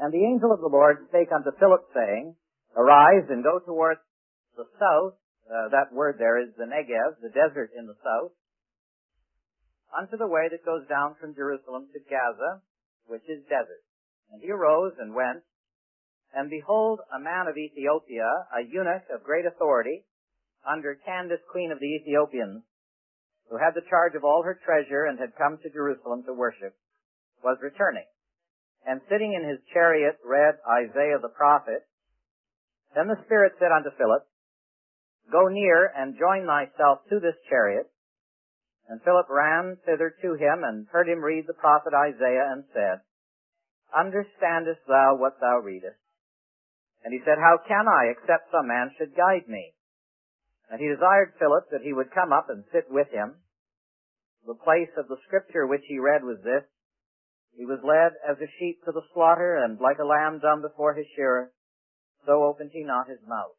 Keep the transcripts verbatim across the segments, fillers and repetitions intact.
And the angel of the Lord spake unto Philip, saying, Arise and go towards the south. Uh, that word there is the Negev, the desert in the south, unto the way that goes down from Jerusalem to Gaza, which is desert. And he arose and went, and behold, a man of Ethiopia, a eunuch of great authority, under Candace, queen of the Ethiopians, who had the charge of all her treasure and had come to Jerusalem to worship, was returning, and sitting in his chariot read Isaiah the prophet. Then the Spirit said unto Philip, Go near and join thyself to this chariot. And Philip ran thither to him, and heard him read the prophet Isaiah, and said, Understandest thou what thou readest? And he said, How can I, except some man should guide me? And he desired Philip that he would come up and sit with him. The place of the scripture which he read was this: He was led as a sheep to the slaughter, and like a lamb dumb before his shearer, so opened he not his mouth.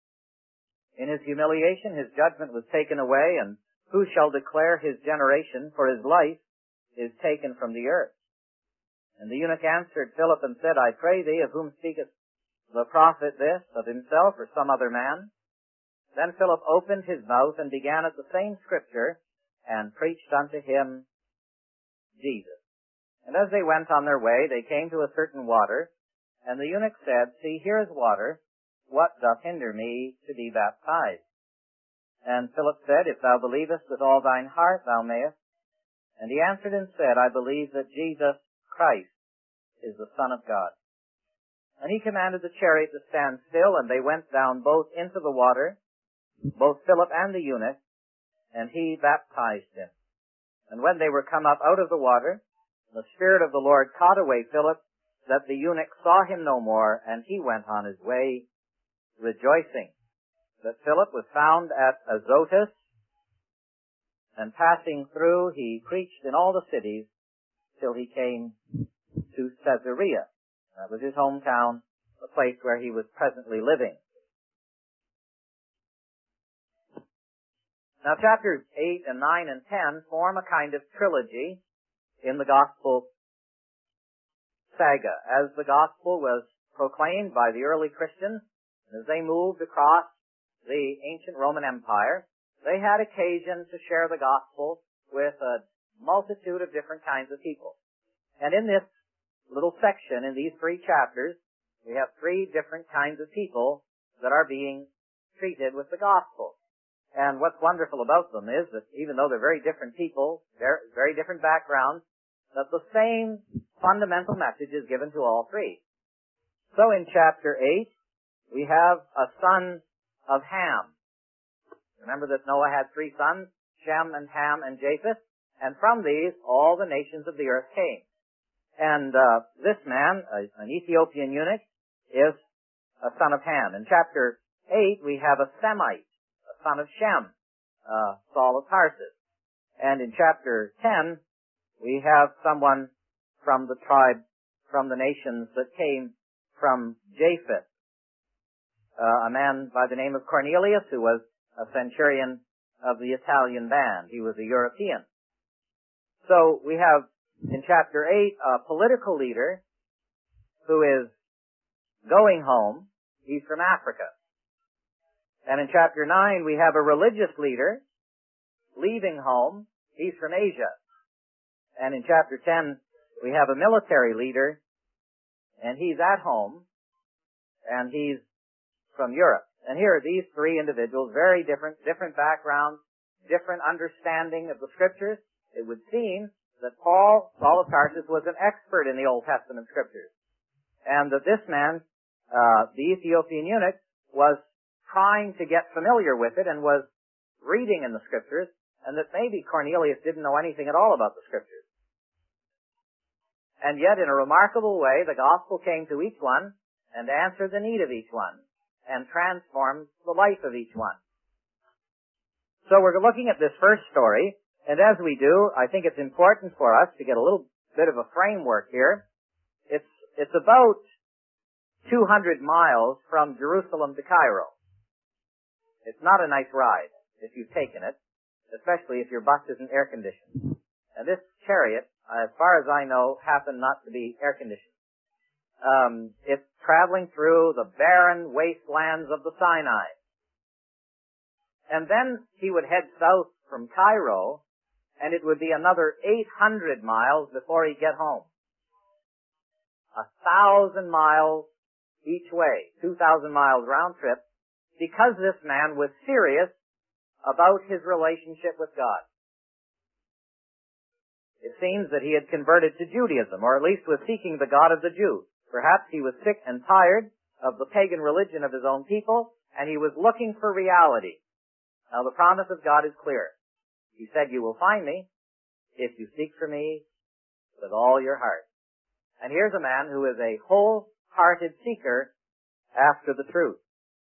In his humiliation his judgment was taken away, and who shall declare his generation? For his life is taken from the earth. And the eunuch answered Philip and said, I pray thee, of whom speaketh the prophet this, of himself or some other man? Then Philip opened his mouth and began at the same scripture, and preached unto him Jesus. And as they went on their way, they came to a certain water, and the eunuch said, See, here is water. What doth hinder me to be baptized? And Philip said, If thou believest with all thine heart, thou mayest. And he answered and said, I believe that Jesus Christ is the Son of God. And he commanded the chariot to stand still, and they went down both into the water, both Philip and the eunuch, and he baptized him. And when they were come up out of the water, the Spirit of the Lord caught away Philip, that the eunuch saw him no more, and he went on his way, rejoicing. That Philip was found at Azotus, and passing through, he preached in all the cities till he came to Caesarea. That was his hometown, the place where he was presently living. Now chapters eight and nine and ten form a kind of trilogy in the gospel saga. As the gospel was proclaimed by the early Christians, as they moved across the ancient Roman Empire, they had occasion to share the gospel with a multitude of different kinds of people. And in this little section, in these three chapters, we have three different kinds of people that are being treated with the gospel. And what's wonderful about them is that even though they're very different people, they're very different backgrounds, that the same fundamental message is given to all three. So in chapter eight, we have a son of Ham. Remember that Noah had three sons, Shem and Ham and Japheth, and from these all the nations of the earth came. And uh, this man, a, an Ethiopian eunuch, is a son of Ham. In chapter eight, we have a Semite, a son of Shem, uh, Saul of Tarsus. And in chapter ten, we have someone from the tribe, from the nations that came from Japheth, uh, a man by the name of Cornelius, who was a centurion of the Italian band. He was a European. So we have in chapter eight a political leader who is going home. He's from Africa. And in chapter nine we have a religious leader leaving home. He's from Asia. And in chapter ten we have a military leader, and he's at home, and he's from Europe. And here are these three individuals, very different, different backgrounds, different understanding of the scriptures. It would seem that Paul, Saul of Tarsus, was an expert in the Old Testament scriptures. And that this man, uh, the Ethiopian eunuch, was trying to get familiar with it and was reading in the scriptures, and that maybe Cornelius didn't know anything at all about the scriptures. And yet, in a remarkable way, the gospel came to each one and answered the need of each one and transformed the life of each one. So we're looking at this first story, and as we do, I think it's important for us to get a little bit of a framework here. It's, it's about two hundred miles from Jerusalem to Cairo. It's not a nice ride if you've taken it, especially if your bus isn't air-conditioned. And this chariot, as far as I know, happened not to be air-conditioned. um, it's traveling through the barren wastelands of the Sinai. And then he would head south from Cairo, and it would be another eight hundred miles before he'd get home. A thousand miles each way, two thousand miles round trip, because this man was serious about his relationship with God. It seems that he had converted to Judaism, or at least was seeking the God of the Jews. Perhaps he was sick and tired of the pagan religion of his own people, and he was looking for reality. Now the promise of God is clear. He said, "You will find me if you seek for me with all your heart." And here's a man who is a wholehearted seeker after the truth.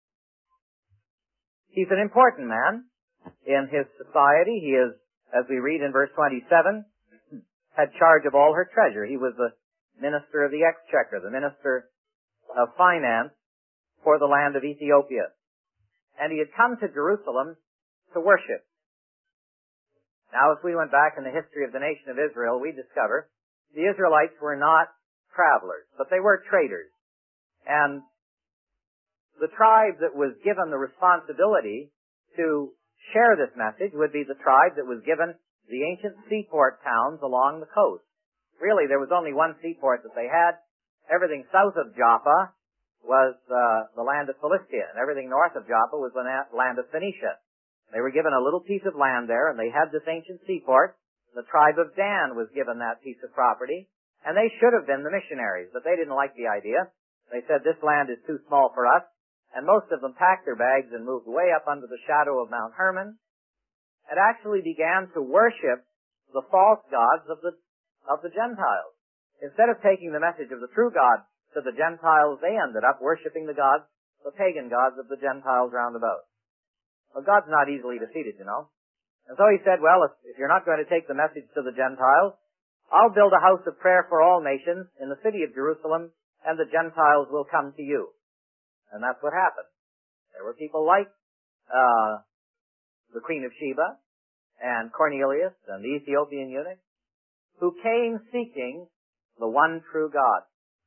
He's an important man in his society. He is, as we read in verse twenty-seven, had charge of all her treasure. He was the minister of the exchequer, the minister of finance for the land of Ethiopia. And he had come to Jerusalem to worship. Now, if we went back in the history of the nation of Israel, we discover the Israelites were not travelers, but they were traders. And the tribe that was given the responsibility to share this message would be the tribe that was given the ancient seaport towns along the coast. Really, there was only one seaport that they had. Everything south of Joppa was uh, the land of Philistia, and everything north of Joppa was the land of Phoenicia. They were given a little piece of land there, and they had this ancient seaport. The tribe of Dan was given that piece of property, and they should have been the missionaries, but they didn't like the idea. They said, "This land is too small for us," and most of them packed their bags and moved way up under the shadow of Mount Hermon, and actually began to worship the false gods of the of the Gentiles. Instead of taking the message of the true God to the Gentiles, they ended up worshiping the gods, the pagan gods of the Gentiles round about. Well, God's not easily defeated, you know. And so he said, well, if, if you're not going to take the message to the Gentiles, I'll build a house of prayer for all nations in the city of Jerusalem, and the Gentiles will come to you. And that's what happened. There were people like uh the Queen of Sheba and Cornelius and the Ethiopian eunuch who came seeking the one true God.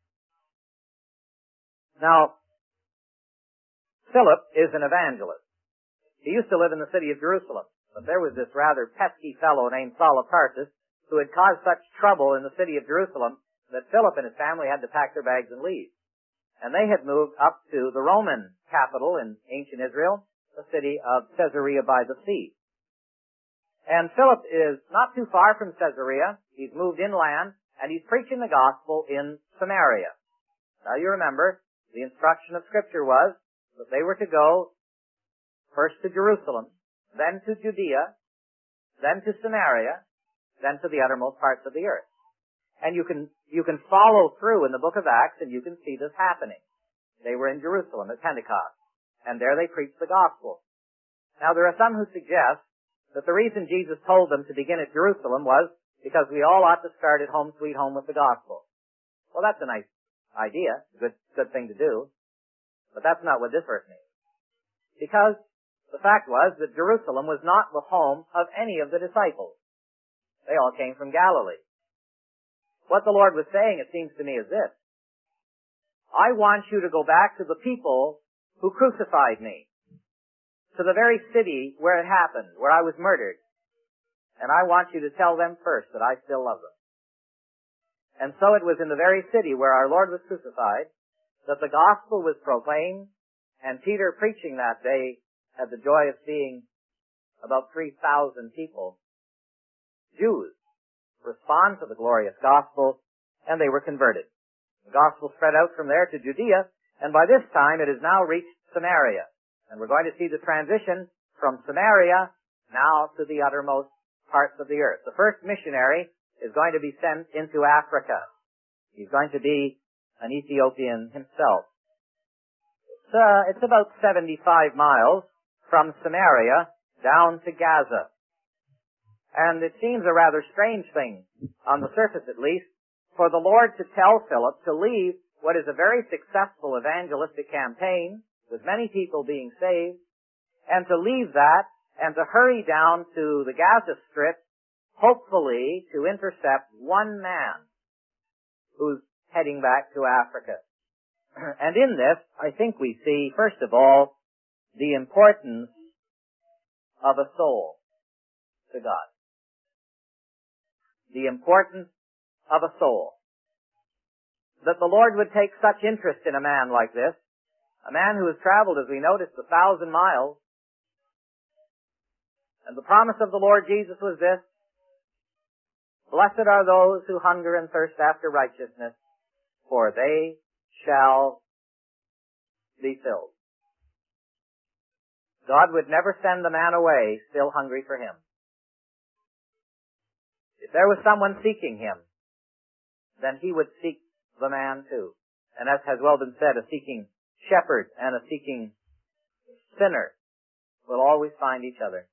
Now, Philip is an evangelist. He used to live in the city of Jerusalem, but there was this rather pesky fellow named Saul of Tarsus who had caused such trouble in the city of Jerusalem that Philip and his family had to pack their bags and leave. And they had moved up to the Roman capital in ancient Israel, the city of Caesarea by the sea. And Philip is not too far from Caesarea. He's moved inland, and he's preaching the gospel in Samaria. Now you remember, the instruction of Scripture was that they were to go first to Jerusalem, then to Judea, then to Samaria, then to the uttermost parts of the earth. And you can, you can follow through in the book of Acts, and you can see this happening. They were in Jerusalem at Pentecost, and there they preached the gospel. Now there are some who suggest that the reason Jesus told them to begin at Jerusalem was because we all ought to start at home sweet home with the gospel. Well, that's a nice idea, good, good thing to do, but that's not what this verse means. Because the fact was that Jerusalem was not the home of any of the disciples. They all came from Galilee. What the Lord was saying, it seems to me, is this: I want you to go back to the people who crucified me, to the very city where it happened, where I was murdered. And I want you to tell them first that I still love them. And so it was in the very city where our Lord was crucified that the gospel was proclaimed, and Peter, preaching that day, had the joy of seeing about three thousand people, Jews, respond to the glorious gospel, and they were converted. The gospel spread out from there to Judea, and by this time it has now reached Samaria. And we're going to see the transition from Samaria now to the uttermost parts of the earth. The first missionary is going to be sent into Africa. He's going to be an Ethiopian himself. It's, uh, it's about seventy-five miles from Samaria down to Gaza. And it seems a rather strange thing, on the surface at least, for the Lord to tell Philip to leave what is a very successful evangelistic campaign, with many people being saved, and to leave that and to hurry down to the Gaza Strip, hopefully to intercept one man whose heading back to Africa. And in this, I think we see, first of all, the importance of a soul to God. The importance of a soul. That the Lord would take such interest in a man like this, a man who has traveled, as we noticed, a thousand miles. And the promise of the Lord Jesus was this: blessed are those who hunger and thirst after righteousness, for they shall be filled. God would never send the man away still hungry for Him. If there was someone seeking Him, then He would seek the man too. And as has well been said, a seeking shepherd and a seeking sinner will always find each other.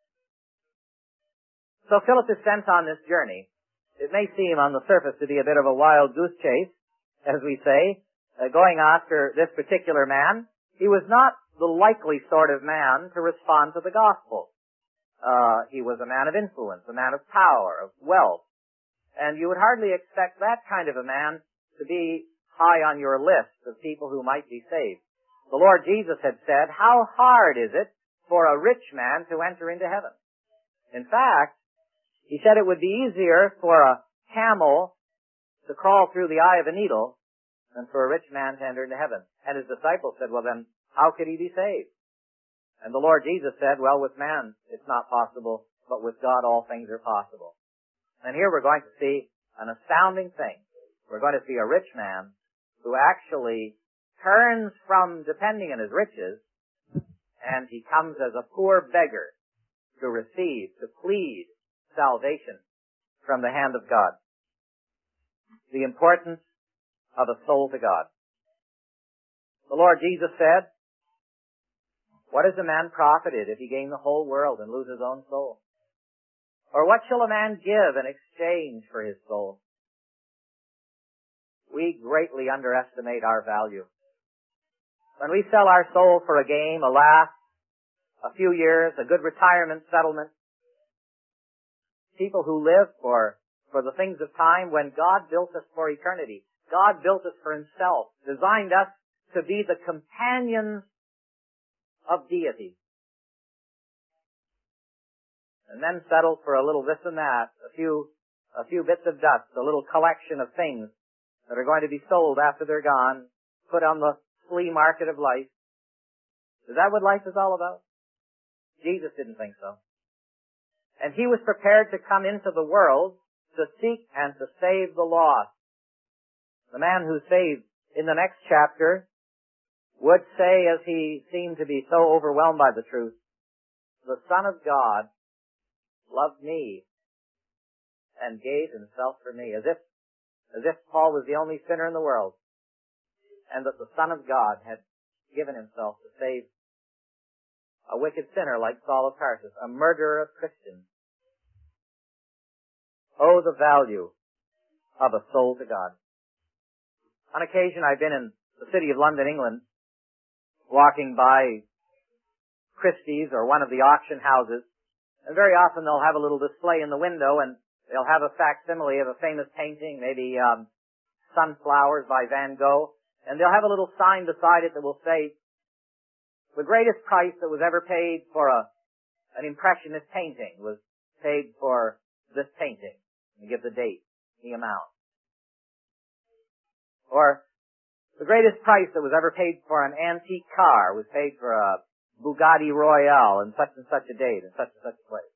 So Philip is sent on this journey. It may seem on the surface to be a bit of a wild goose chase, as we say, uh, going after this particular man. He was not the likely sort of man to respond to the gospel. Uh, he was a man of influence, a man of power, of wealth. And you would hardly expect that kind of a man to be high on your list of people who might be saved. The Lord Jesus had said, how hard is it for a rich man to enter into heaven? In fact, He said it would be easier for a camel to crawl through the eye of a needle than for a rich man to enter into heaven. And His disciples said, well then, how could he be saved? And the Lord Jesus said, well, with man it's not possible, but with God all things are possible. And here we're going to see an astounding thing. We're going to see a rich man who actually turns from depending on his riches, and he comes as a poor beggar to receive, to plead salvation from the hand of God. The importance of a soul to God. The Lord Jesus said, what is a man profited if he gain the whole world and lose his own soul? Or what shall a man give in exchange for his soul? We greatly underestimate our value. When we sell our soul for a game, a laugh, a few years, a good retirement settlement, people who live for, for the things of time, when God built us for eternity, God built us for Himself, designed us to be the companions of deity. And then settle for a little this and that, a few, a few bits of dust, a little collection of things that are going to be sold after they're gone, put on the flea market of life. Is that what life is all about? Jesus didn't think so. And He was prepared to come into the world to seek and to save the lost. The man who saved in the next chapter would say, as he seemed to be so overwhelmed by the truth, the Son of God loved me and gave Himself for me, as if, as if Paul was the only sinner in the world, and that the Son of God had given Himself to save a wicked sinner like Saul of Tarsus, a murderer of Christians. Oh, the value of a soul to God. On occasion, I've been in the city of London, England, walking by Christie's or one of the auction houses, and very often they'll have a little display in the window, and they'll have a facsimile of a famous painting, maybe um, Sunflowers by Van Gogh, and they'll have a little sign beside it that will say, the greatest price that was ever paid for a an impressionist painting was paid for this painting. And give the date, the amount. Or, the greatest price that was ever paid for an antique car was paid for a Bugatti Royale in such and such a date, in such and such a place.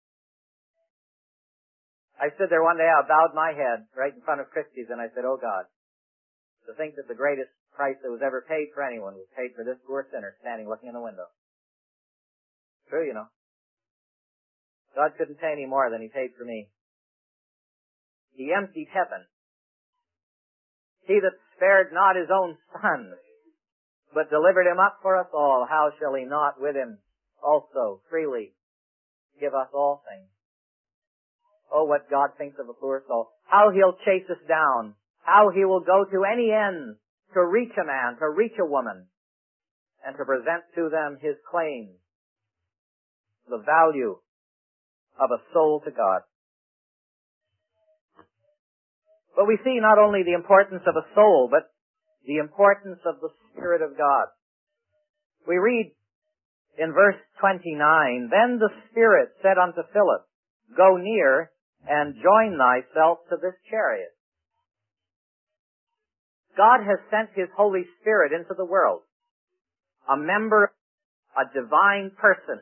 I stood there one day, I bowed my head right in front of Christie's, and I said, oh God, to think that the greatest price that was ever paid for anyone was paid for this poor sinner standing looking in the window. True, you know. God couldn't pay any more than He paid for me. He emptied heaven. He that spared not His own Son, but delivered Him up for us all, how shall He not with Him also freely give us all things? Oh, what God thinks of a poor soul. How He'll chase us down. How He will go to any end to reach a man, to reach a woman, and to present to them His claims. The value of a soul to God. But we see not only the importance of a soul, but the importance of the Spirit of God. We read in verse twenty-nine, "Then the Spirit said unto Philip, Go near and join thyself to this chariot." God has sent His Holy Spirit into the world, a member, a divine person.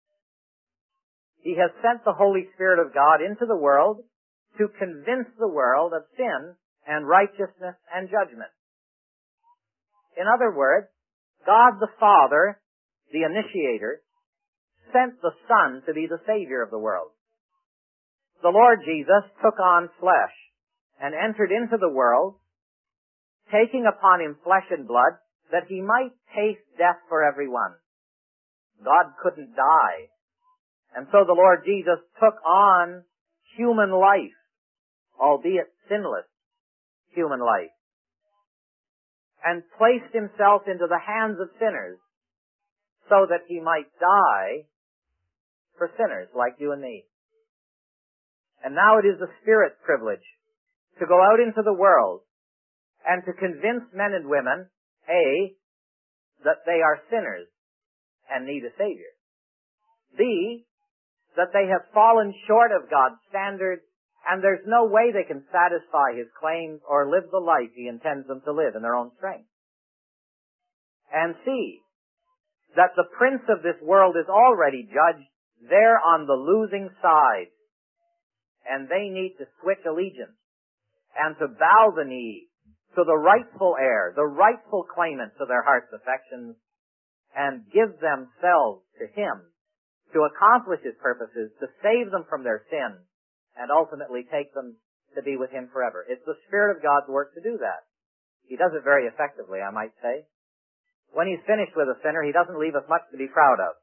He has sent the Holy Spirit of God into the world to convince the world of sin and righteousness and judgment. In other words, God the Father, the initiator, sent the Son to be the Savior of the world. The Lord Jesus took on flesh and entered into the world, taking upon Him flesh and blood, that He might taste death for everyone. God couldn't die. And so the Lord Jesus took on human life, albeit sinless human life, and placed Himself into the hands of sinners so that He might die for sinners like you and me. And now it is the Spirit's privilege to go out into the world and to convince men and women, A, that they are sinners and need a Savior. B, that they have fallen short of God's standard and there's no way they can satisfy His claims or live the life He intends them to live in their own strength. And C, that the prince of this world is already judged. They're on the losing side, and they need to switch allegiance and to bow the knee to the rightful heir, the rightful claimant to their heart's affections, and give themselves to Him to accomplish His purposes, to save them from their sin, and ultimately take them to be with Him forever. It's the Spirit of God's work to do that. He does it very effectively, I might say. When He's finished with a sinner, He doesn't leave us much to be proud of.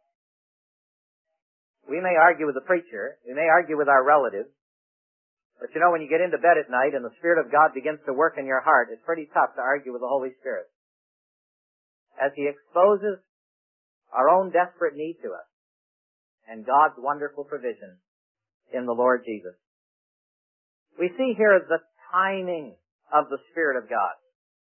We may argue with the preacher, we may argue with our relatives, but you know, when you get into bed at night and the Spirit of God begins to work in your heart, it's pretty tough to argue with the Holy Spirit, as He exposes our own desperate need to us and God's wonderful provision in the Lord Jesus. We see here the timing of the Spirit of God.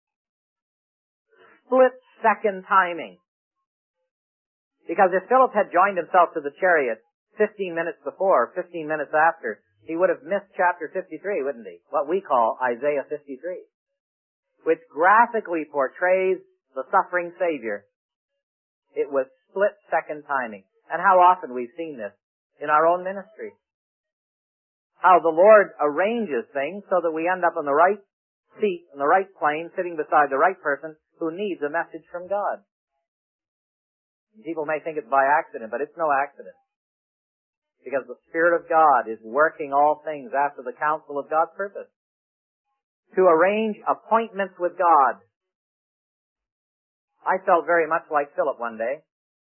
Split second timing. Because if Philip had joined himself to the chariot fifteen minutes before, fifteen minutes after, he would have missed chapter fifty-three, wouldn't he? What we call Isaiah fifty-three, which graphically portrays the suffering Savior. It was split second timing. And how often we've seen this in our own ministry. How the Lord arranges things so that we end up on the right seat, on the right plane, sitting beside the right person who needs a message from God. People may think it's by accident, but it's no accident. Because the Spirit of God is working all things after the counsel of God's purpose. To arrange appointments with God. I felt very much like Philip one day.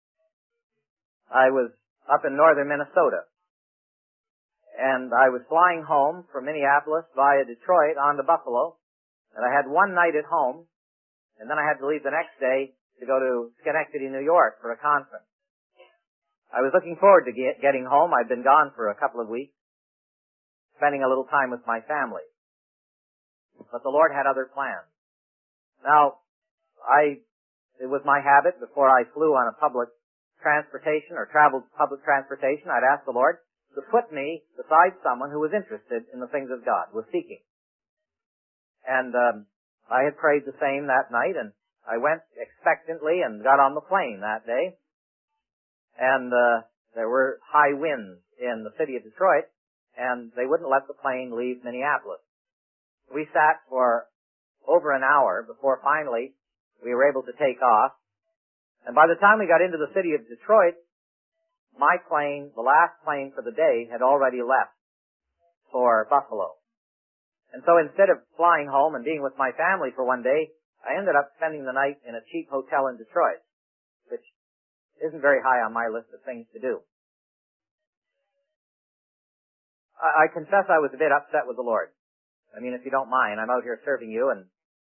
I was up in northern Minnesota. And I was flying home from Minneapolis via Detroit on to Buffalo. And I had one night at home. And then I had to leave the next day to go to Schenectady, New York for a conference. I was looking forward to get, getting home. I'd been gone for a couple of weeks, spending a little time with my family. But the Lord had other plans. Now, I, it was my habit before I flew on a public transportation or traveled public transportation, I'd ask the Lord to put me beside someone who was interested in the things of God, was seeking. And um, I had prayed the same that night, and I went expectantly and got on the plane that day. And uh, there were high winds in the city of Detroit, and they wouldn't let the plane leave Minneapolis. We sat for over an hour before finally we were able to take off. And by the time we got into the city of Detroit, my plane, the last plane for the day, had already left for Buffalo. And so instead of flying home and being with my family for one day, I ended up spending the night in a cheap hotel in Detroit, which isn't very high on my list of things to do. I, I confess I was a bit upset with the Lord. I mean, if you don't mind, I'm out here serving you, and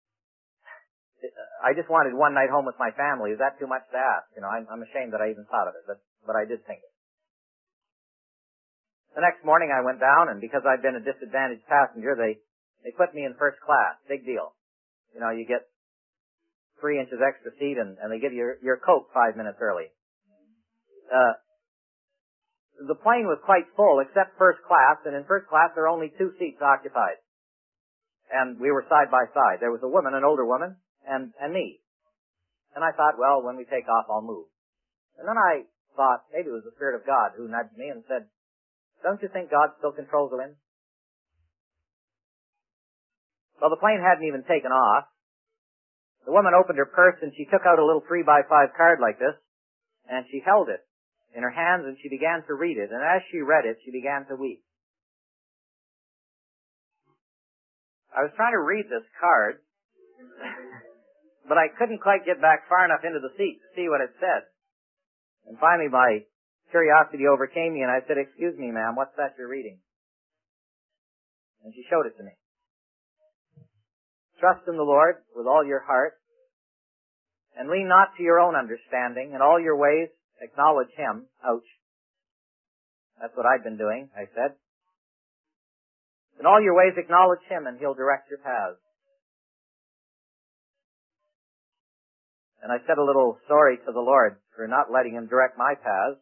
I just wanted one night home with my family. Is that too much to ask? You know, I'm, I'm ashamed that I even thought of it, but, but I did think it. The next morning I went down, and because I'd been a disadvantaged passenger, they, They put me in first class. Big deal. You know, you get three inches extra seat and, and they give you your, your Coke five minutes early. Uh, the plane was quite full except first class, and in first class there were only two seats occupied. And we were side by side. There was a woman, an older woman, and, and me. And I thought, well, when we take off, I'll move. And then I thought, maybe it was the Spirit of God who nudged me and said, don't you think God still controls the wind? Well, the plane hadn't even taken off. The woman opened her purse and she took out a little three by five card like this, and she held it in her hands and she began to read it. And as she read it, she began to weep. I was trying to read this card, but I couldn't quite get back far enough into the seat to see what it said. And finally my curiosity overcame me and I said, excuse me, ma'am, what's that you're reading? And she showed it to me. Trust in the Lord with all your heart, and lean not to your own understanding. In all your ways acknowledge Him. Ouch. That's what I've been doing, I said. In all your ways acknowledge Him and He'll direct your paths. And I said a little sorry to the Lord for not letting Him direct my paths.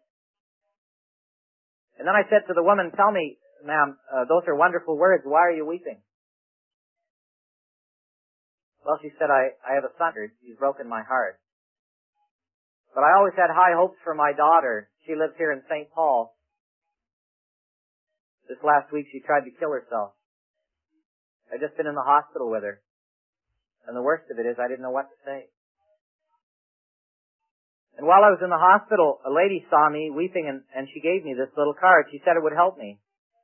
And then I said to the woman, tell me, ma'am, uh, those are wonderful words. Why are you weeping? Well, she said, I, I have a son. He's broken my heart. But I always had high hopes for my daughter. She lives here in Saint Paul. This last week she tried to kill herself. I'd just been in the hospital with her. And the worst of it is I didn't know what to say. And while I was in the hospital, a lady saw me weeping and, and she gave me this little card. She said it would help me.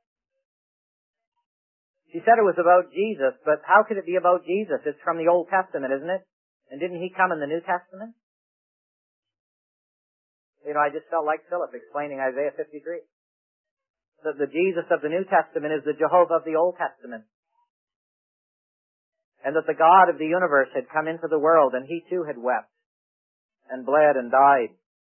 She said it was about Jesus, but how could it be about Jesus? It's from the Old Testament, isn't it? And didn't He come in the New Testament? You know, I just felt like Philip explaining Isaiah fifty-three. That the Jesus of the New Testament is the Jehovah of the Old Testament. And that the God of the universe had come into the world and He too had wept and bled and died.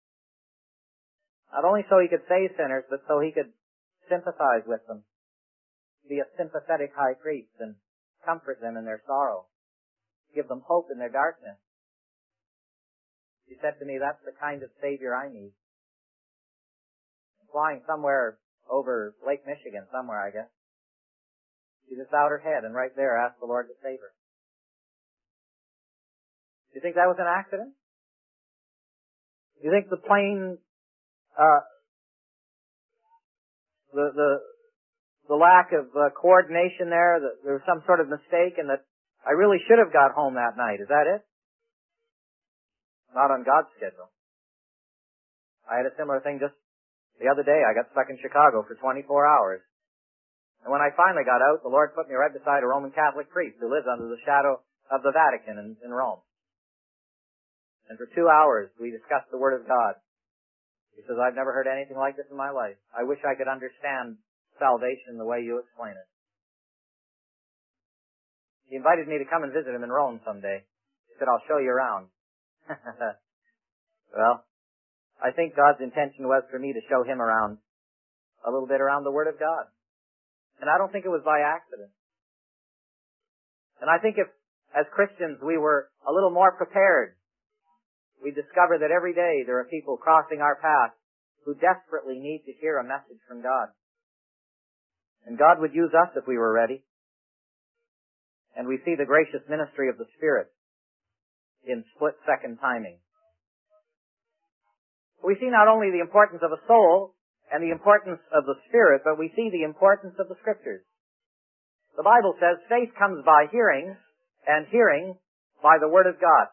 Not only so He could save sinners, but so He could sympathize with them. Be a sympathetic high priest and comfort them in their sorrow. Give them hope in their darkness. She said to me, that's the kind of Savior I need. Flying somewhere over Lake Michigan, somewhere I guess. She just bowed her head and right there asked the Lord to save her. Do you think that was an accident? Do you think the plane, uh, the, the, the lack of uh, coordination there, that there was some sort of mistake and that I really should have got home that night. Is that it? Not on God's schedule. I had a similar thing just the other day. I got stuck in Chicago for twenty-four hours. And when I finally got out, the Lord put me right beside a Roman Catholic priest who lives under the shadow of the Vatican in, in Rome. And for two hours we discussed the Word of God. He says, I've never heard anything like this in my life. I wish I could understand salvation the way you explain it. He invited me to come and visit him in Rome someday. He said, I'll show you around. Well, I think God's intention was for me to show him around, a little bit around the Word of God. And I don't think it was by accident. And I think if, as Christians, we were a little more prepared, we discover that every day there are people crossing our path who desperately need to hear a message from God. And God would use us if we were ready. And we see the gracious ministry of the Spirit in split-second timing. We see not only the importance of a soul and the importance of the Spirit, but we see the importance of the Scriptures. The Bible says faith comes by hearing, and hearing by the Word of God.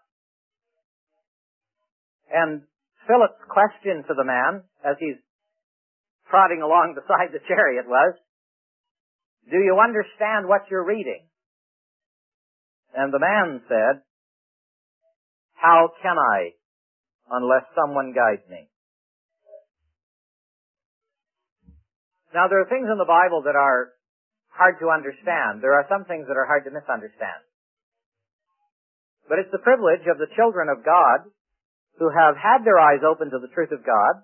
And Philip's question to the man, as he's trotting along beside the chariot, was, do you understand what you're reading? And the man said, how can I, unless someone guides me? Now, there are things in the Bible that are hard to understand. There are some things that are hard to misunderstand. But it's the privilege of the children of God who have had their eyes open to the truth of God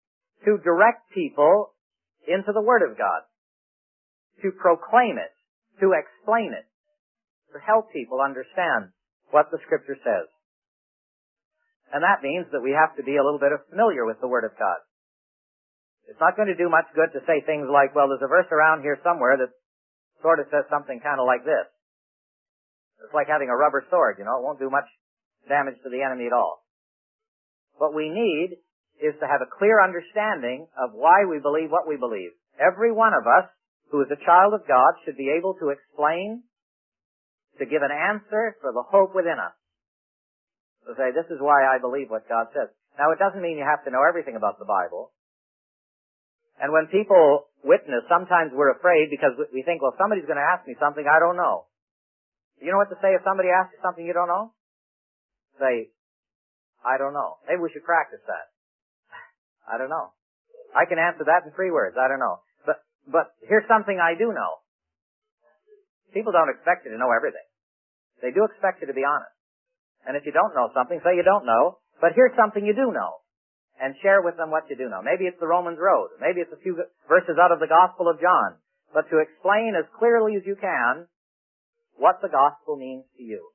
to direct people into the Word of God, to proclaim it, to explain it, to help people understand what the Scripture says. And that means that we have to be a little bit familiar with the Word of God. It's not going to do much good to say things like, well, there's a verse around here somewhere that sort of says something kind of like this. It's like having a rubber sword, you know. It won't do much damage to the enemy at all. What we need is to have a clear understanding of why we believe what we believe. Every one of us who is a child of God should be able to explain, to give an answer for the hope within us. To say, this is why I believe what God says. Now, it doesn't mean you have to know everything about the Bible. And when people witness, sometimes we're afraid because we think, well, somebody's going to ask me something I don't know. You know what to say if somebody asks you something you don't know? Say, I don't know. Maybe we should practice that. I don't know. I can answer that in three words. I don't know. But, but here's something I do know. People don't expect you to know everything. They do expect you to be honest. And if you don't know something, say you don't know, but here's something you do know. And share with them what you do know. Maybe it's the Romans Road. Maybe it's a few verses out of the Gospel of John. But to explain as clearly as you can what the Gospel means to you.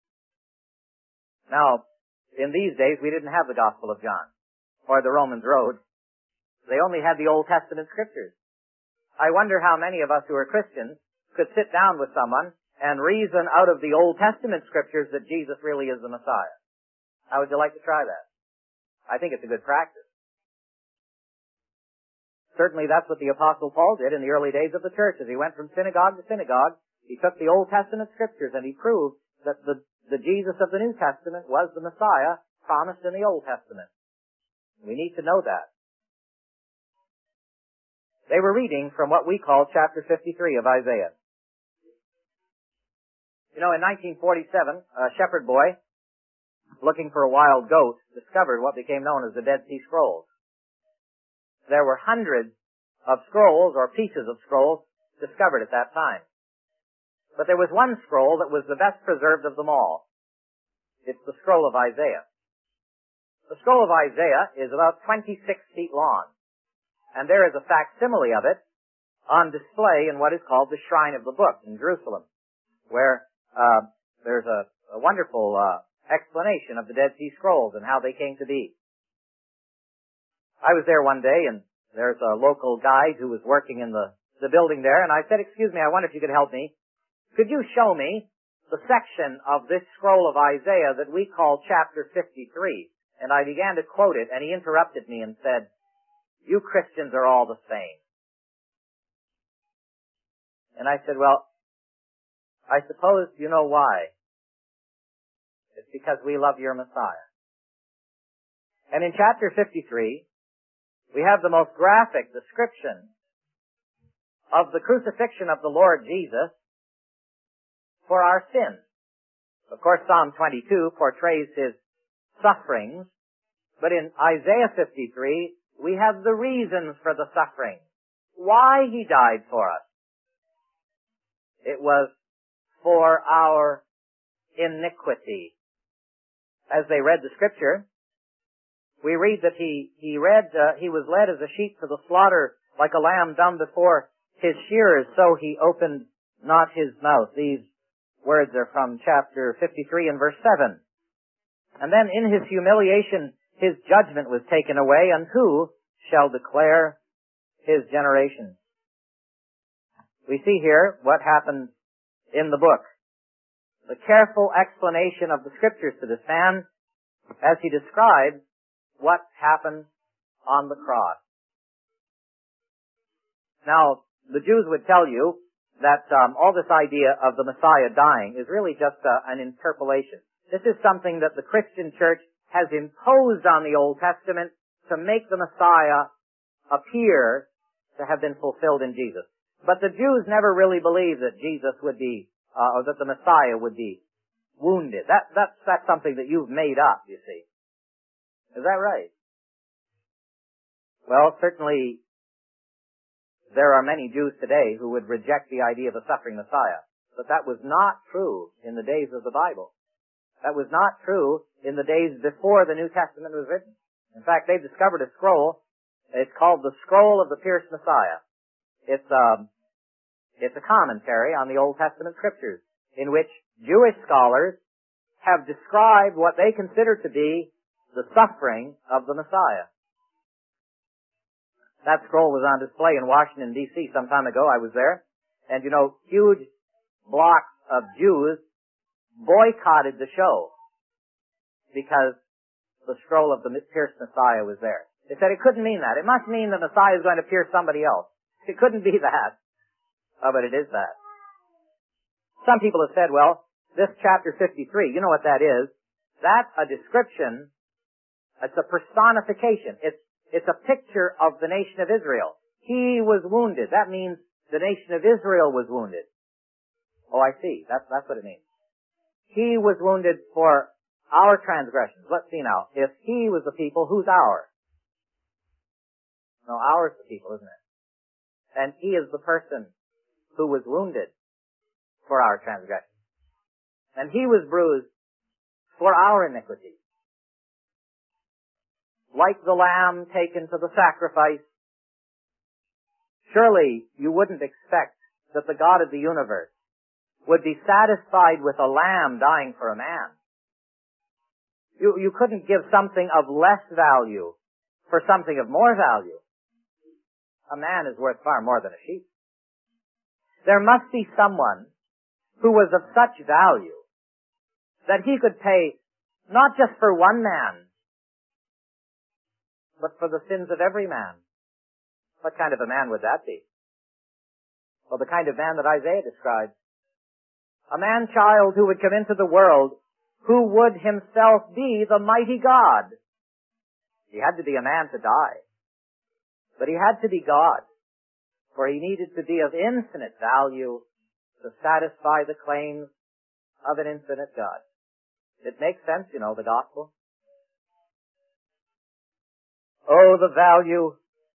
Now, in these days, we didn't have the Gospel of John or the Romans Road. They only had the Old Testament Scriptures. I wonder how many of us who are Christians could sit down with someone and reason out of the Old Testament Scriptures that Jesus really is the Messiah. How would you like to try that? I think it's a good practice. Certainly that's what the Apostle Paul did in the early days of the church. As he went from synagogue to synagogue, he took the Old Testament Scriptures and he proved that the, the Jesus of the New Testament was the Messiah promised in the Old Testament. We need to know that. They were reading from what we call chapter fifty-three of Isaiah. You know, in nineteen forty-seven, a shepherd boy looking for a wild goat, discovered what became known as the Dead Sea Scrolls. There were hundreds of scrolls, or pieces of scrolls, discovered at that time. But there was one scroll that was the best preserved of them all. It's the scroll of Isaiah. The scroll of Isaiah is about twenty-six feet long, and there is a facsimile of it on display in what is called the Shrine of the Book in Jerusalem, where uh, there's a, a wonderful uh, explanation of the Dead Sea Scrolls and how they came to be. I was there one day, and there's a local guide who was working in the, the building there, and I said, excuse me, I wonder if you could help me. Could you show me the section of this scroll of Isaiah that we call chapter fifty-three? And I began to quote it, and he interrupted me and said, you Christians are all the same. And I said, well, I suppose you know why. It's because we love your Messiah. And in chapter fifty-three, we have the most graphic description of the crucifixion of the Lord Jesus for our sins. Of course, Psalm twenty-two portrays his sufferings, but in Isaiah fifty-three, we have the reasons for the suffering. Why he died for us. It was for our iniquity. As they read the Scripture, we read that he, he read, uh, he was led as a sheep to the slaughter, like a lamb dumb before his shearers, so he opened not his mouth. These words are from chapter fifty-three and verse seven. And then in his humiliation, his judgment was taken away, and who shall declare his generation? We see here what happened in the book. The careful explanation of the Scriptures to this man as he described what happened on the cross. Now, the Jews would tell you that um, all this idea of the Messiah dying is really just uh, an interpolation. This is something that the Christian church has imposed on the Old Testament to make the Messiah appear to have been fulfilled in Jesus. But the Jews never really believed that Jesus would be Uh, or that the Messiah would be wounded. That, that's, that's something that you've made up, you see. Is that right? Well, certainly there are many Jews today who would reject the idea of a suffering Messiah. But that was not true in the days of the Bible. That was not true in the days before the New Testament was written. In fact, they've discovered a scroll. It's called the Scroll of the Pierced Messiah. It's, um, It's a commentary on the Old Testament scriptures in which Jewish scholars have described what they consider to be the suffering of the Messiah. That scroll was on display in Washington, D C some time ago. I was there. And you know, huge blocks of Jews boycotted the show because the scroll of the pierced Messiah was there. They said it couldn't mean that. It must mean the Messiah is going to pierce somebody else. It couldn't be that. Oh, but it is that. Some people have said, well, this chapter fifty-three, you know what that is? That's a description. It's a personification. It's, it's a picture of the nation of Israel. He was wounded. That means the nation of Israel was wounded. Oh, I see. That's, that's what it means. He was wounded for our transgressions. Let's see now. If he was the people, who's our? No, ours the people, isn't it? And he is the person who was wounded for our transgressions. And he was bruised for our iniquities. Like the lamb taken to the sacrifice, surely you wouldn't expect that the God of the universe would be satisfied with a lamb dying for a man. You, you couldn't give something of less value for something of more value. A man is worth far more than a sheep. There must be someone who was of such value that he could pay not just for one man, but for the sins of every man. What kind of a man would that be? Well, the kind of man that Isaiah described. A man-child who would come into the world who would himself be the mighty God. He had to be a man to die. But he had to be God, for he needed to be of infinite value to satisfy the claims of an infinite God. It makes sense, you know, the gospel. Oh, the value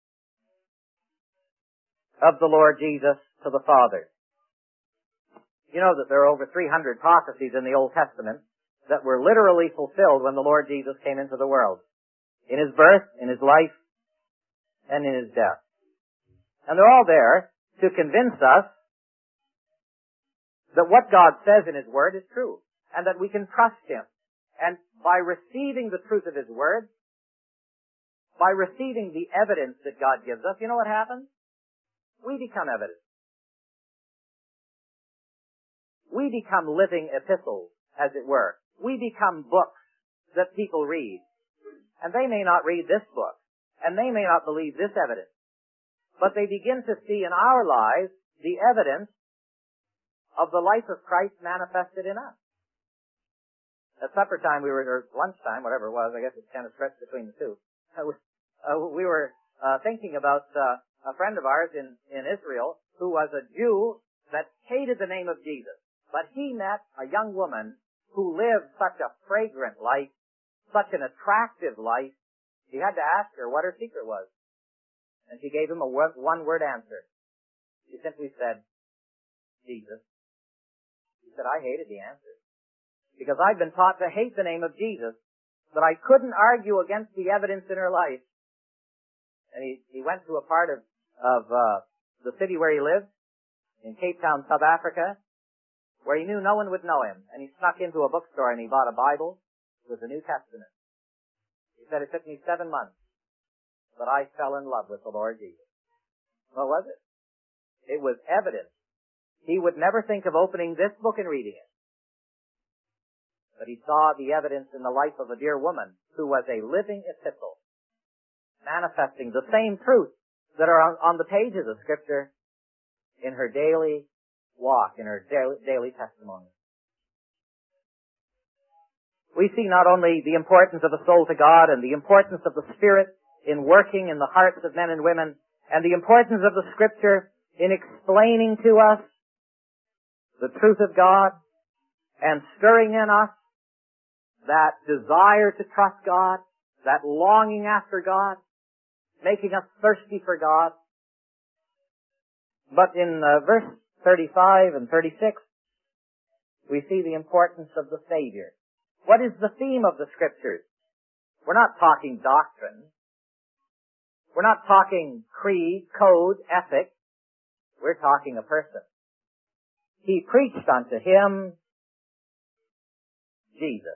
of the Lord Jesus to the Father. You know that there are over three hundred prophecies in the Old Testament that were literally fulfilled when the Lord Jesus came into the world. In his birth, in his life, and in his death. And they're all there to convince us that what God says in his word is true, and that we can trust him. And by receiving the truth of his word, by receiving the evidence that God gives us, you know what happens? We become evidence. We become living epistles, as it were. We become books that people read. And they may not read this book, and they may not believe this evidence, but they begin to see in our lives the evidence of the life of Christ manifested in us. At supper time, we were, or lunchtime, whatever it was, I guess it's kind of stretched between the two, uh, we were uh, thinking about uh, a friend of ours in, in Israel who was a Jew that hated the name of Jesus. But he met a young woman who lived such a fragrant life, such an attractive life, he had to ask her what her secret was. And she gave him a one-word answer. She simply said, Jesus. He said, I hated the answer. Because I'd been taught to hate the name of Jesus, that I couldn't argue against the evidence in her life. And he, he went to a part of, of uh, the city where he lived, in Cape Town, South Africa, where he knew no one would know him. And he snuck into a bookstore and he bought a Bible with the New Testament. He said, it took me seven months, but I fell in love with the Lord Jesus. What was it? It was evidence. He would never think of opening this book and reading it. But he saw the evidence in the life of a dear woman who was a living epistle, manifesting the same truths that are on, on the pages of Scripture in her daily walk, in her daily, daily testimony. We see not only the importance of the soul to God and the importance of the Spirit in working in the hearts of men and women, and the importance of the Scripture in explaining to us the truth of God and stirring in us that desire to trust God, that longing after God, making us thirsty for God. But in uh, verse thirty-five and thirty-six, we see the importance of the Savior. What is the theme of the Scriptures? We're not talking doctrine. We're not talking creed, code, ethics. We're talking a person. he preached unto him Jesus.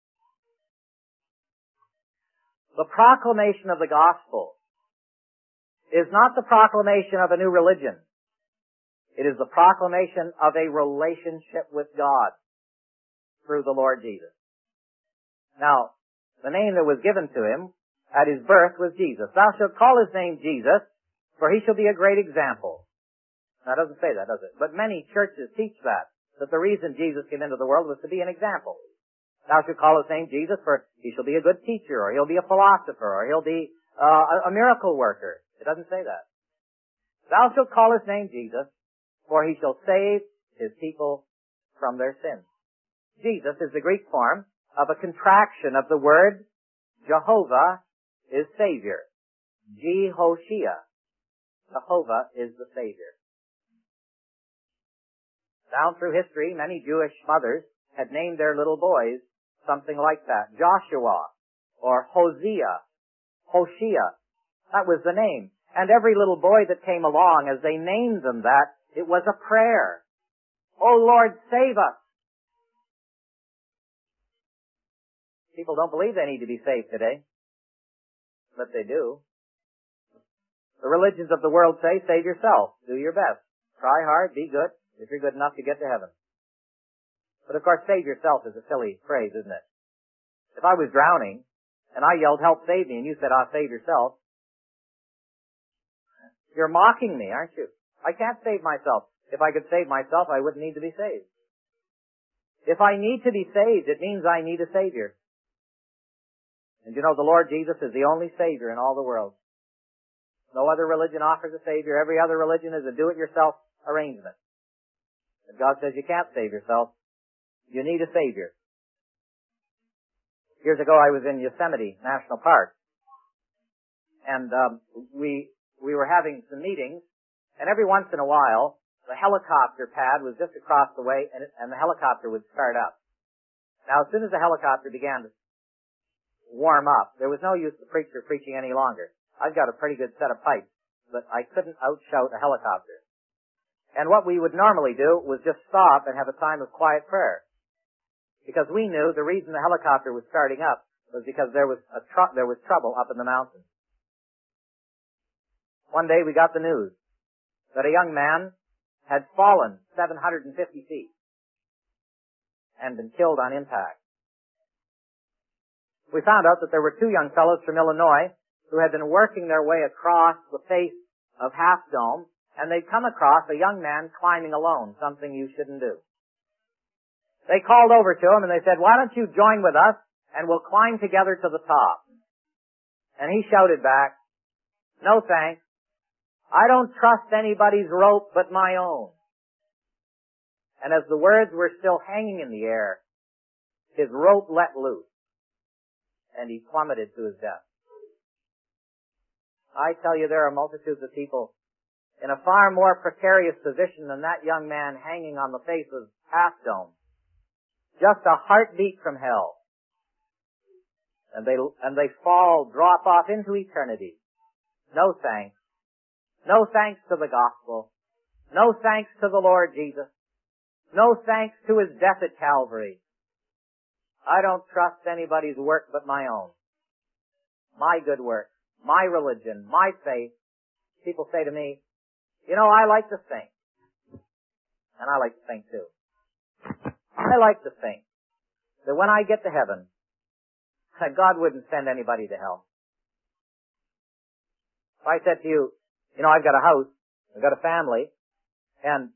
The proclamation of the gospel is not the proclamation of a new religion. It is the proclamation of a relationship with God through the Lord Jesus. Now, the name that was given to him at his birth was Jesus. Thou shalt call his name Jesus, for he shall be a great example. Now, it doesn't say that, does it? But many churches teach that, that the reason Jesus came into the world was to be an example. Thou shalt call his name Jesus, for he shall be a good teacher, or he'll be a philosopher, or he'll be uh, a miracle worker. It doesn't say that. Thou shalt call his name Jesus, for he shall save his people from their sins. Jesus is the Greek form of a contraction of the word Jehovah is Savior. Jehoshia. Jehovah is the Savior. Down through history, many Jewish mothers had named their little boys something like that. Joshua, or Hosea, Hoshea. That was the name. And every little boy that came along, as they named them that, it was a prayer. Oh Lord, save us. People don't believe they need to be saved today, but they do. The religions of the world say, save yourself. Do your best. Try hard. Be good. If you're good enough, you get to heaven. But of course, save yourself is a silly phrase, isn't it? If I was drowning, and I yelled, help save me, and you said, ah, save yourself, you're mocking me, aren't you? I can't save myself. If I could save myself, I wouldn't need to be saved. If I need to be saved, it means I need a Savior. And you know, the Lord Jesus is the only Savior in all the world. No other religion offers a Savior. Every other religion is a do-it-yourself arrangement. And God says you can't save yourself. You need a Savior. Years ago, I was in Yosemite National Park. And um, we we were having some meetings. And every once in a while, the helicopter pad was just across the way, and, it, and the helicopter would start up. Now, as soon as the helicopter began to warm up, there was no use the preacher preaching any longer. I've got a pretty good set of pipes, but I couldn't outshout a helicopter. And what we would normally do was just stop and have a time of quiet prayer. Because we knew the reason the helicopter was starting up was because there was a tr- there was trouble up in the mountains. One day we got the news that a young man had fallen seven hundred fifty feet and been killed on impact. We found out that there were two young fellows from Illinois who had been working their way across the face of Half Dome, and they'd come across a young man climbing alone, something you shouldn't do. They called over to him and they said, why don't you join with us and we'll climb together to the top? And he shouted back, no thanks. I don't trust anybody's rope but my own. And as the words were still hanging in the air, his rope let loose and he plummeted to his death. I tell you, there are multitudes of people in a far more precarious position than that young man hanging on the face of Half Dome. Just a heartbeat from hell. And they, and they fall, drop off into eternity. No thanks. No thanks to the gospel. No thanks to the Lord Jesus. No thanks to his death at Calvary. I don't trust anybody's work but my own. My good work. My religion. My faith. People say to me, you know, I like to think. And I like to think too. I like to think that when I get to heaven, God wouldn't send anybody to hell. If I said to you, you know, I've got a house, I've got a family, and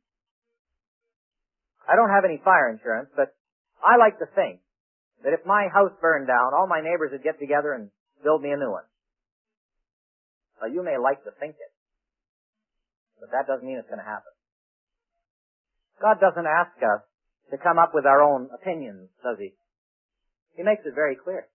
I don't have any fire insurance, but I like to think that if my house burned down, all my neighbors would get together and build me a new one. Now, you may like to think it, but that doesn't mean it's going to happen. God doesn't ask us to come up with our own opinions, does he? He makes it very clear.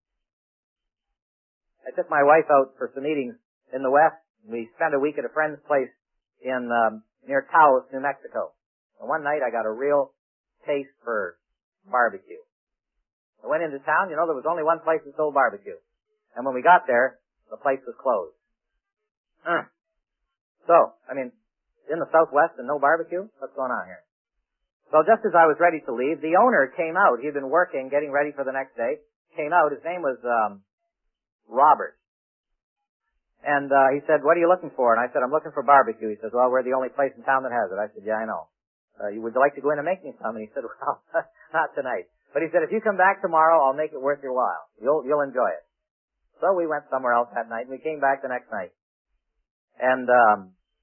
I took my wife out for some meetings in the West. We spent a week at a friend's place in um, near Taos, New Mexico. And one night I got a real taste for barbecue. I went into town. You know, there was only one place that sold barbecue. And when we got there, the place was closed. Uh. So, I mean, in the Southwest and no barbecue? What's going on here? Well, just as I was ready to leave, the owner came out. He'd been working, getting ready for the next day. Came out. His name was um, Robert. And uh, he said, "What are you looking for?" And I said, "I'm looking for barbecue." He says, "Well, we're the only place in town that has it." I said, "Yeah, I know. Uh, you would you like to go in and make me some?" And he said, "Well, not tonight." But he said, "If you come back tomorrow, I'll make it worth your while. You'll you'll enjoy it." So we went somewhere else that night, and we came back the next night. And um,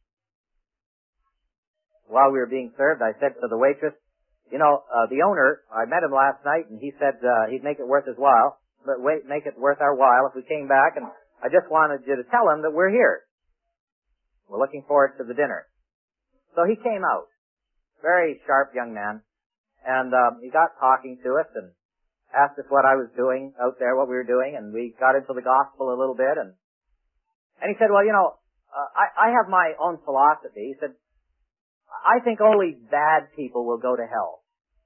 while we were being served, I said to the waitress, "You know, uh, the owner, I met him last night, and he said uh, he'd make it worth his while, but wait, make it worth our while if we came back, and I just wanted you to tell him that we're here. We're looking forward to the dinner." So he came out, very sharp young man, and um, he got talking to us and asked us what I was doing out there, what we were doing, and we got into the gospel a little bit, and and he said, "Well, you know, uh, I, I have my own philosophy." He said, "I think only bad people will go to hell."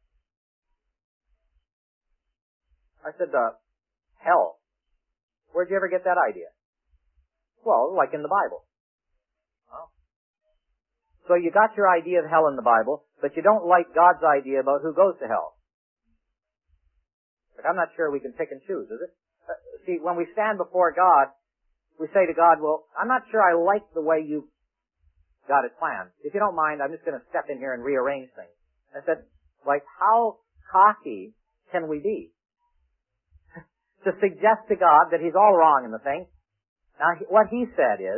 I said, uh, "Hell? Where'd you ever get that idea?" "Well, like in the Bible." Oh. "So you got your idea of hell in the Bible, but you don't like God's idea about who goes to hell." But I'm not sure we can pick and choose, is it? Uh, see, when we stand before God, we say to God, "Well, I'm not sure I like the way you got it planned. If you don't mind, I'm just going to step in here and rearrange things." I said, like, how cocky can we be? To suggest to God that He's all wrong in the thing. Now, what He said is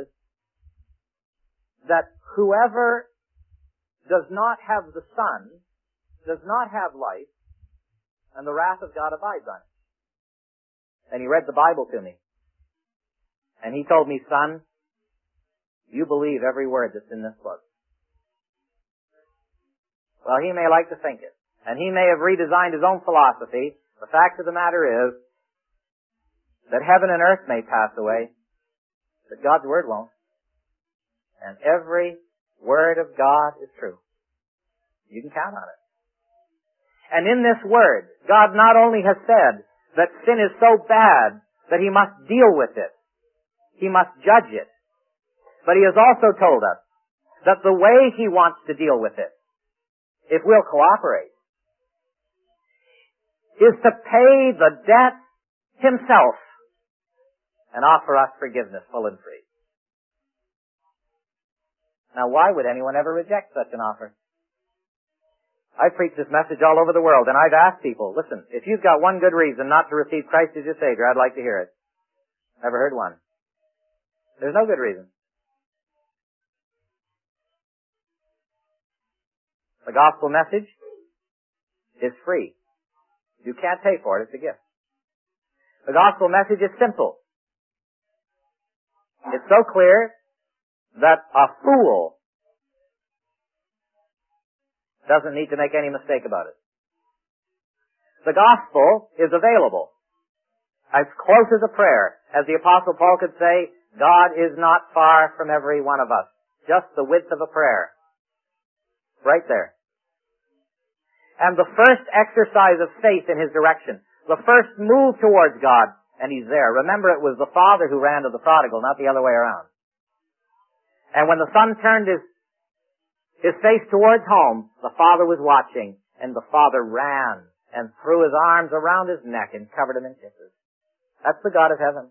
that whoever does not have the Son does not have life, and the wrath of God abides on him. And He read the Bible to me. And He told me, "Son, you believe every word that's in this book." Well, he may like to think it, and he may have redesigned his own philosophy. The fact of the matter is that heaven and earth may pass away, but God's Word won't. And every word of God is true. You can count on it. And in this Word, God not only has said that sin is so bad that He must deal with it, He must judge it, but He has also told us that the way He wants to deal with it, if we'll cooperate, is to pay the debt Himself and offer us forgiveness full and free. Now, why would anyone ever reject such an offer? I've preached this message all over the world, and I've asked people, listen, if you've got one good reason not to receive Christ as your Savior, I'd like to hear it. Never heard one. There's no good reason. The gospel message is free. You can't pay for it. It's a gift. The gospel message is simple. It's so clear that a fool doesn't need to make any mistake about it. The gospel is available. As close as a prayer. As the Apostle Paul could say, God is not far from every one of us. Just the width of a prayer. Right there. And the first exercise of faith in His direction. The first move towards God. And He's there. Remember, it was the father who ran to the prodigal, not the other way around. And when the son turned his, his face towards home, the father was watching, and the father ran and threw his arms around his neck and covered him in kisses. That's the God of heaven,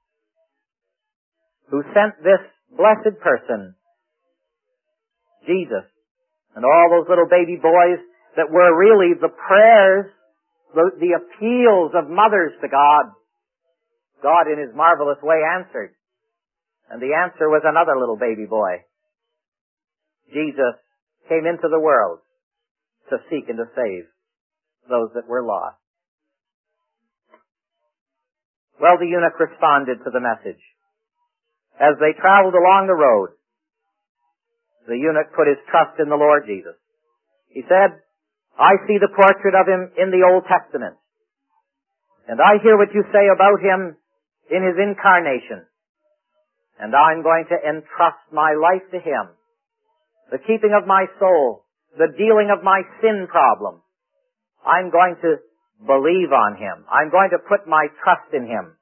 who sent this blessed person, Jesus, and all those little baby boys that were really the prayers, the, the appeals of mothers to God. God in His marvelous way answered. And the answer was another little baby boy. Jesus came into the world to seek and to save those that were lost. Well, the eunuch responded to the message. As they traveled along the road, the eunuch put his trust in the Lord Jesus. He said, I see the portrait of Him in the Old Testament, and I hear what you say about Him in His incarnation, and I'm going to entrust my life to Him. The keeping of my soul, the dealing of my sin problem, I'm going to believe on Him. I'm going to put my trust in Him.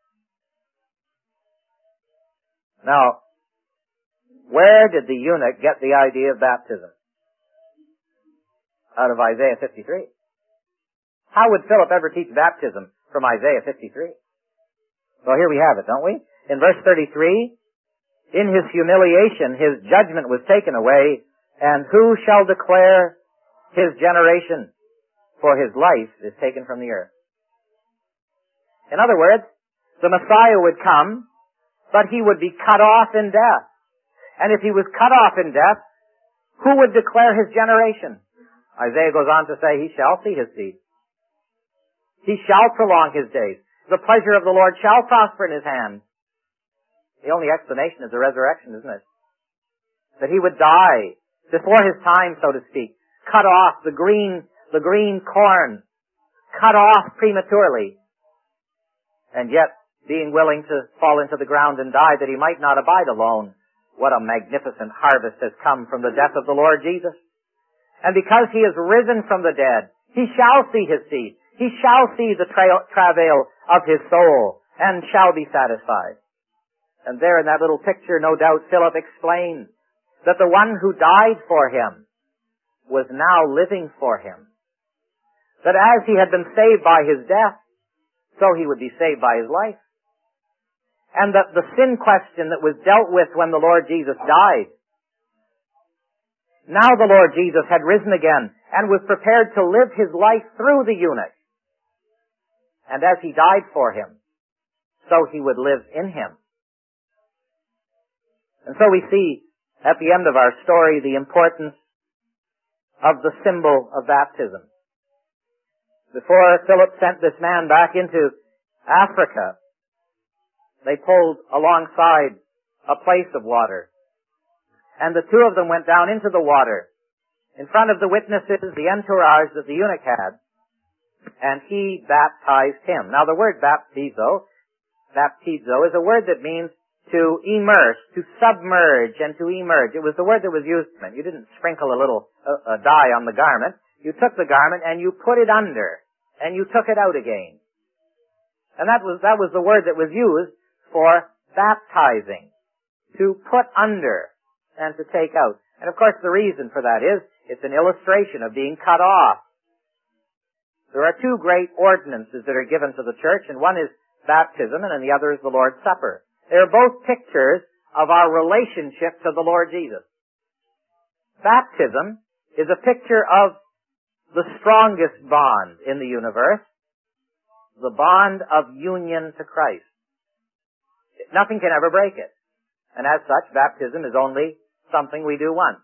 Now, where did the eunuch get the idea of baptism? out of Isaiah fifty-three. How would Philip ever teach baptism from Isaiah fifty-three? Well, here we have it, don't we? In verse thirty-three, in his humiliation, his judgment was taken away, and who shall declare his generation? For his life is taken from the earth. In other words, the Messiah would come, but he would be cut off in death. And if he was cut off in death, who would declare his generation? Isaiah goes on to say, he shall see his seed. He shall prolong his days. The pleasure of the Lord shall prosper in his hand. The only explanation is the resurrection, isn't it? That he would die before his time, so to speak. Cut off the green, the green corn. Cut off prematurely. And yet, being willing to fall into the ground and die that he might not abide alone. What a magnificent harvest has come from the death of the Lord Jesus. And because he is risen from the dead, he shall see his seed. He shall see the tra- travail of his soul and shall be satisfied. And there in that little picture, no doubt, Philip explained that the one who died for him was now living for him. That as he had been saved by his death, so he would be saved by his life. And that the sin question that was dealt with when the Lord Jesus died, now the Lord Jesus had risen again and was prepared to live his life through the eunuch. And as he died for him, so he would live in him. And so we see at the end of our story the importance of the symbol of baptism. Before Philip sent this man back into Africa, they pulled alongside a place of water. And the two of them went down into the water in front of the witnesses, the entourage that the eunuch had, and he baptized him. Now the word baptizo, baptizo, is a word that means to immerse, to submerge, and to emerge. It was the word that was used. You didn't sprinkle a little uh, a dye on the garment. You took the garment and you put it under, and you took it out again. And that was, that was the word that was used for baptizing. To put under and to take out. And of course the reason for that is, it's an illustration of being cut off. There are two great ordinances that are given to the church, and one is baptism, and the other is the Lord's Supper. They are both pictures of our relationship to the Lord Jesus. Baptism is a picture of the strongest bond in the universe, the bond of union to Christ. Nothing can ever break it. And as such, baptism is only something we do once.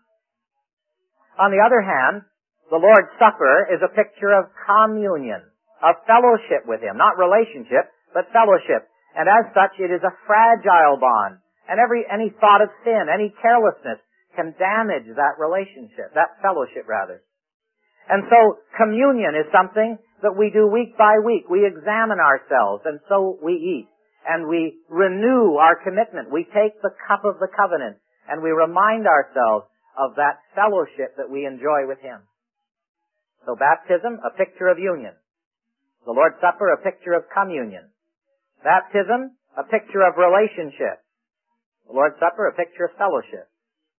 On the other hand, the Lord's Supper is a picture of communion, of fellowship with Him. Not relationship, but fellowship. And as such, it is a fragile bond. And every, any thought of sin, any carelessness can damage that relationship, that fellowship rather. And so, communion is something that we do week by week. We examine ourselves, and so we eat. And we renew our commitment. We take the cup of the covenant, and we remind ourselves of that fellowship that we enjoy with Him. So baptism, a picture of union. The Lord's Supper, a picture of communion. Baptism, a picture of relationship. The Lord's Supper, a picture of fellowship.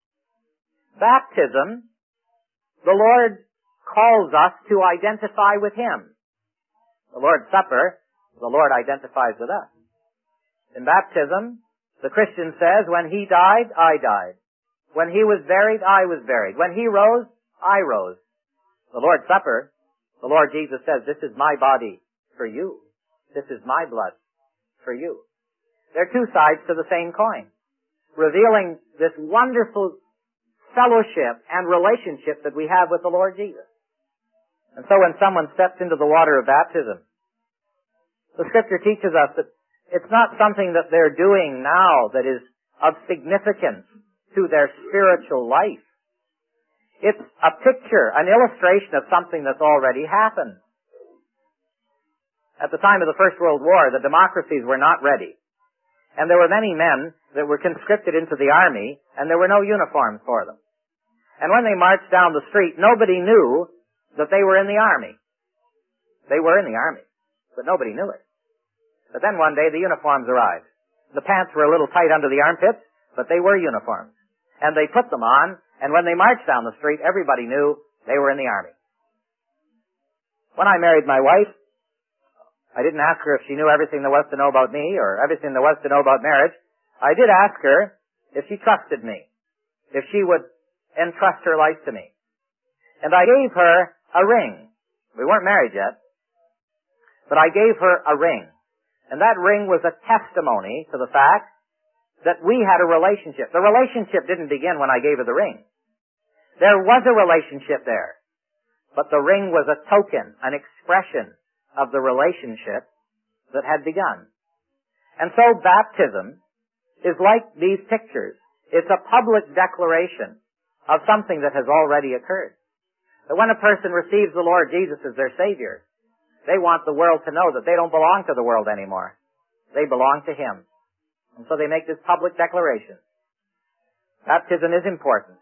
Baptism, the Lord calls us to identify with Him. The Lord's Supper, the Lord identifies with us. In baptism, the Christian says, when He died, I died. When He was buried, I was buried. When He rose, I rose. The Lord's Supper, the Lord Jesus says, this is my body for you. This is my blood for you. There are two sides to the same coin, revealing this wonderful fellowship and relationship that we have with the Lord Jesus. And so when someone steps into the water of baptism, the Scripture teaches us that it's not something that they're doing now that is of significance to their spiritual life. It's a picture, an illustration of something that's already happened. At the time of the First World War, the democracies were not ready. And there were many men that were conscripted into the army, and there were no uniforms for them. And when they marched down the street, nobody knew that they were in the army. They were in the army, but nobody knew it. But then one day the uniforms arrived. The pants were a little tight under the armpits, but they were uniforms. And they put them on, and when they marched down the street, everybody knew they were in the army. When I married my wife, I didn't ask her if she knew everything there was to know about me or everything there was to know about marriage. I did ask her if she trusted me, if she would entrust her life to me. And I gave her a ring. We weren't married yet, but I gave her a ring. And that ring was a testimony to the fact that we had a relationship. The relationship didn't begin when I gave her the ring. There was a relationship there, but the ring was a token, an expression of the relationship that had begun. And so baptism is like these pictures. It's a public declaration of something that has already occurred. That when a person receives the Lord Jesus as their Savior, they want the world to know that they don't belong to the world anymore. They belong to Him. And so they make this public declaration. Baptism is important.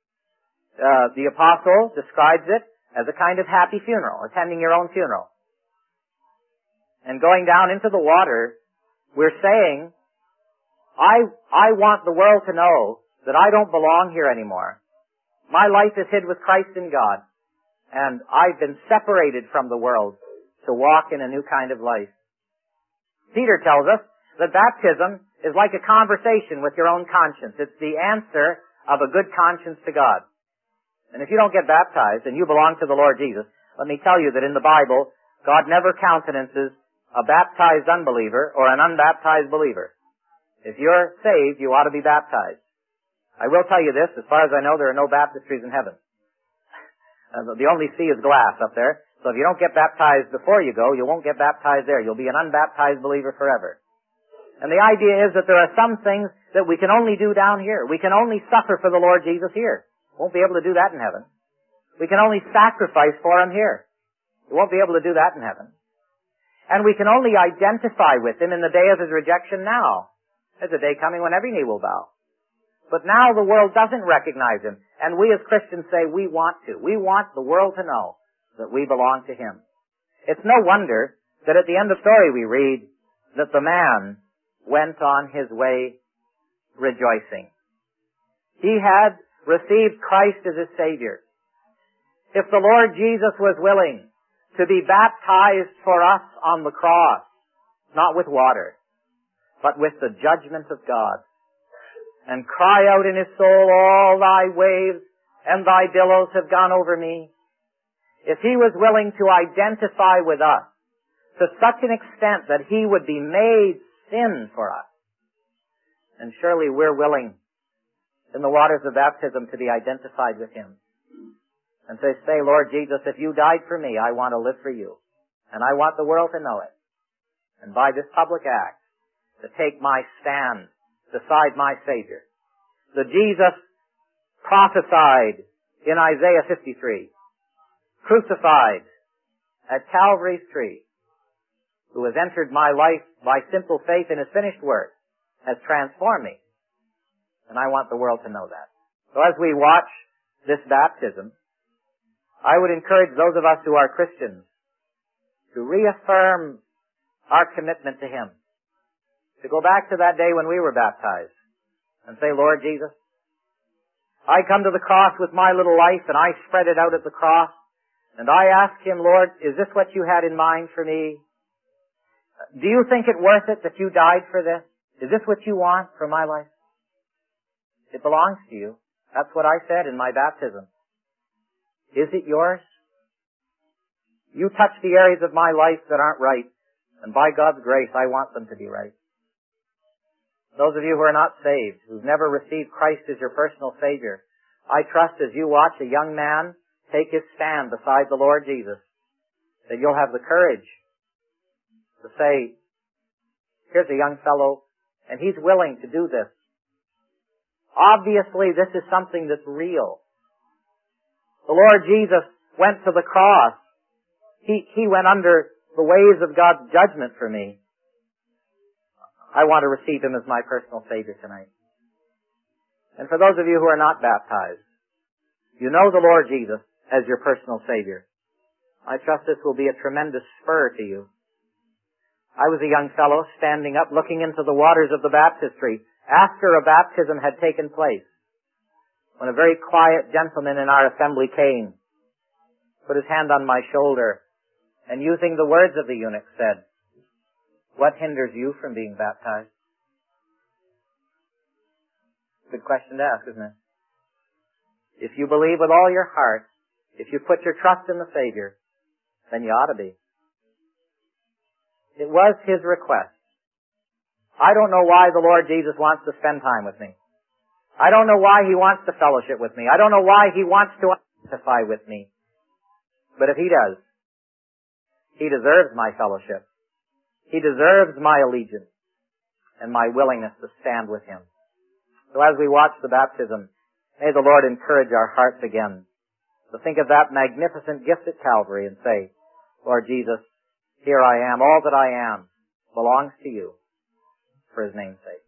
Uh, the apostle describes it as a kind of happy funeral, attending your own funeral. And going down into the water, we're saying, I, I want the world to know that I don't belong here anymore. My life is hid with Christ in God, and I've been separated from the world to walk in a new kind of life. Peter tells us that baptism is like a conversation with your own conscience. It's the answer of a good conscience to God. And if you don't get baptized and you belong to the Lord Jesus, let me tell you that in the Bible, God never countenances a baptized unbeliever or an unbaptized believer. If you're saved, you ought to be baptized. I will tell you this, as far as I know, there are no baptistries in heaven. Uh, the only sea is glass up there. So if you don't get baptized before you go, you won't get baptized there. You'll be an unbaptized believer forever. And the idea is that there are some things that we can only do down here. We can only suffer for the Lord Jesus here. Won't be able to do that in heaven. We can only sacrifice for Him here. We won't be able to do that in heaven. And we can only identify with Him in the day of His rejection now. There's a day coming when every knee will bow. But now the world doesn't recognize Him. And we as Christians say we want to. We want the world to know that we belong to Him. It's no wonder that at the end of the story we read that the man went on his way rejoicing. He had received Christ as his Savior. If the Lord Jesus was willing to be baptized for us on the cross, not with water, but with the judgment of God, and cry out in his soul, all thy waves and thy billows have gone over me. If He was willing to identify with us to such an extent that He would be made sin for us, and surely we're willing in the waters of baptism to be identified with Him. And to say, Lord Jesus, if you died for me, I want to live for you. And I want the world to know it. And by this public act, to take my stand beside my Savior. The Jesus prophesied in Isaiah fifty-three, crucified at Calvary's tree, who has entered my life by simple faith in His finished work, has transformed me. And I want the world to know that. So as we watch this baptism, I would encourage those of us who are Christians to reaffirm our commitment to Him. To go back to that day when we were baptized and say, Lord Jesus, I come to the cross with my little life and I spread it out at the cross and I ask Him, Lord, is this what you had in mind for me? Do you think it worth it that you died for this? Is this what you want for my life? It belongs to you. That's what I said in my baptism. Is it yours? You touch the areas of my life that aren't right, and by God's grace, I want them to be right. Those of you who are not saved, who've never received Christ as your personal Savior, I trust as you watch a young man take his stand beside the Lord Jesus, that you'll have the courage to say, here's a young fellow, and he's willing to do this. Obviously, this is something that's real. The Lord Jesus went to the cross. He, he went under the waves of God's judgment for me. I want to receive Him as my personal Savior tonight. And for those of you who are not baptized, you know the Lord Jesus as your personal Savior. I trust this will be a tremendous spur to you. I was a young fellow standing up looking into the waters of the baptistry after a baptism had taken place, when a very quiet gentleman in our assembly came, put his hand on my shoulder, and using the words of the eunuch said, "What hinders you from being baptized?" Good question to ask, isn't it? If you believe with all your heart, if you put your trust in the Savior, then you ought to be. It was his request. I don't know why the Lord Jesus wants to spend time with me. I don't know why he wants to fellowship with me. I don't know why he wants to identify with me. But if he does, he deserves my fellowship. He deserves my allegiance and my willingness to stand with him. So as we watch the baptism, may the Lord encourage our hearts again to think of that magnificent gift at Calvary and say, "Lord Jesus, here I am. All that I am belongs to you for his name's sake."